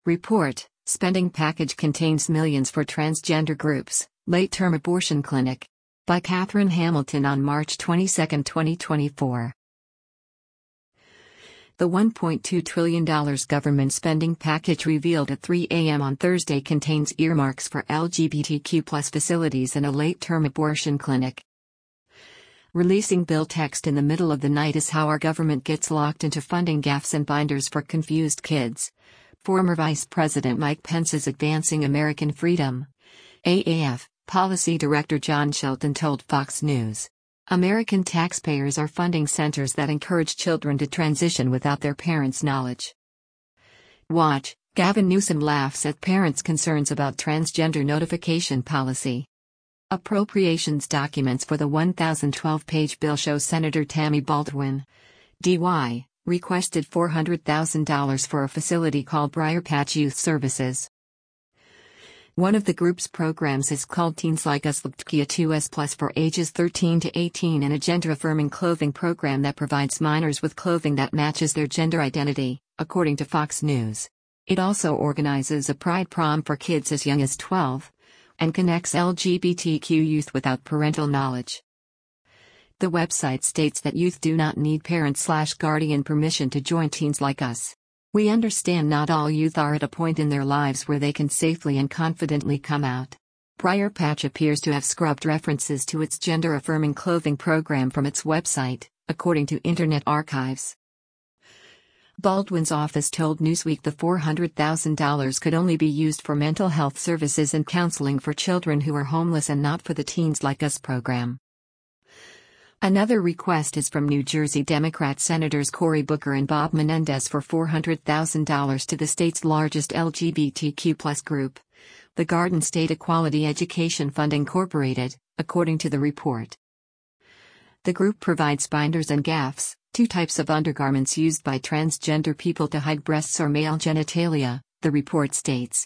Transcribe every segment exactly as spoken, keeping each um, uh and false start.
Report: Spending package contains millions for transgender groups, late-term abortion clinic. By Catherine Hamilton on March twenty-second, twenty twenty-four. The one point two trillion dollars government spending package revealed at three a m on Thursday contains earmarks for L G B T Q plus facilities and a late-term abortion clinic. Releasing bill text in the middle of the night is how our government gets locked into funding gaffes and binders for confused kids. Former Vice President Mike Pence is advancing American freedom. A A F Policy Director John Shelton told Fox News. American taxpayers are funding centers that encourage children to transition without their parents' knowledge. Watch: Gavin Newsom laughs at parents' concerns about transgender notification policy. Appropriations documents for the one thousand twelve page bill show Senator Tammy Baldwin, D Y, requested four hundred thousand dollars for a facility called Briarpatch Youth Services. One of the group's programs is called Teens Like Us L G B T Q two S plus for ages thirteen to eighteen, and a gender-affirming clothing program that provides minors with clothing that matches their gender identity, according to Fox News. It also organizes a pride prom for kids as young as twelve, and connects L G B T Q youth without parental knowledge. The website states that youth do not need parent/guardian permission to join Teens Like Us. We understand not all youth are at a point in their lives where they can safely and confidently come out. Briarpatch appears to have scrubbed references to its gender-affirming clothing program from its website, according to Internet Archives. Baldwin's office told Newsweek the four hundred thousand dollars could only be used for mental health services and counseling for children who are homeless and not for the Teens Like Us program. Another request is from New Jersey Democrat Senators Cory Booker and Bob Menendez for four hundred thousand dollars to the state's largest L G B T Q plus group, the Garden State Equality Education Fund Incorporated, according to the report. The group provides binders and gaffes, two types of undergarments used by transgender people to hide breasts or male genitalia, the report states.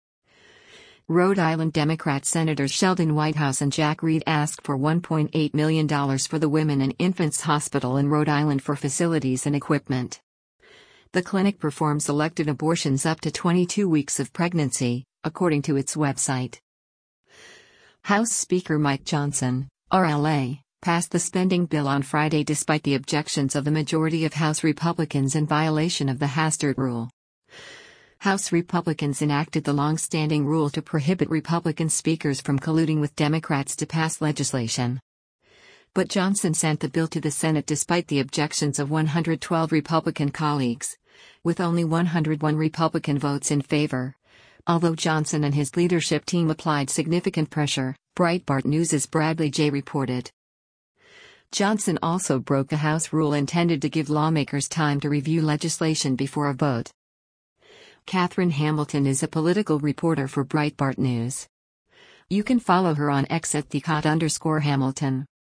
Rhode Island Democrat Senators Sheldon Whitehouse and Jack Reed asked for one point eight million dollars for the Women and Infants Hospital in Rhode Island for facilities and equipment. The clinic performs elective abortions up to twenty-two weeks of pregnancy, according to its website. House Speaker Mike Johnson, R L A, passed the spending bill on Friday despite the objections of the majority of House Republicans in violation of the Hastert Rule. House Republicans enacted the long-standing rule to prohibit Republican speakers from colluding with Democrats to pass legislation. But Johnson sent the bill to the Senate despite the objections of one hundred twelve Republican colleagues, with only one hundred one Republican votes in favor. Although Johnson and his leadership team applied significant pressure, Breitbart News' Bradley Jay reported. Johnson also broke a House rule intended to give lawmakers time to review legislation before a vote. Catherine Hamilton is a political reporter for Breitbart News. You can follow her on X at the Cot underscore Hamilton.